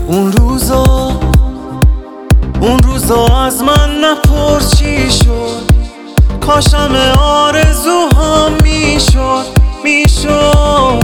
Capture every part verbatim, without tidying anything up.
اون روزا اون روزا از من نپرس چی شد، کاشم آرزوهام میشد میشد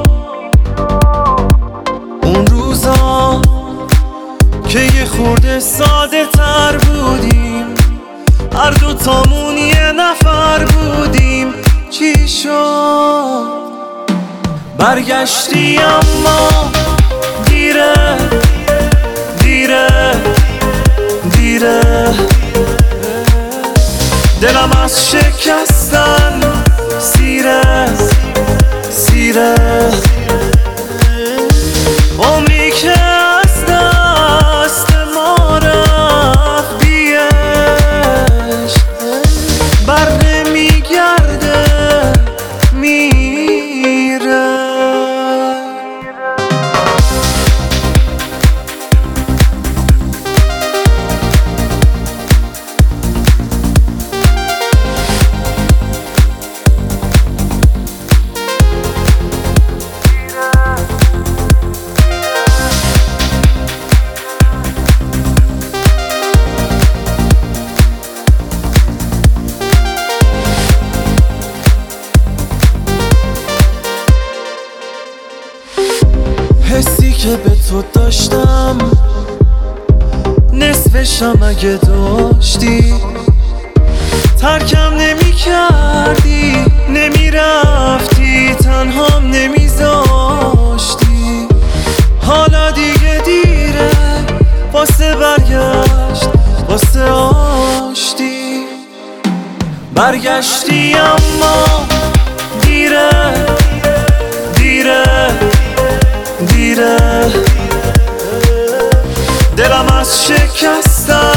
اون روزا که یه خورده ساده تر بودیم، هر دوتامون یه نفر بودیم. چی شد؟ برگشتی اما دیره دیره دیره، دلم از شکستن سیره سیره، عمری که از دست ما رفت بی عشق، بر نمیگرده میره. حسی که به تو داشتم نصفشم اگه داشتی، ترکم نمی کردی نمی رفتی، تنهام نمی زاشتی. حالا دیگه دیره واسه برگشت واسه آشتی، برگشتی اما دیره دیره دیره، دلم از شکستن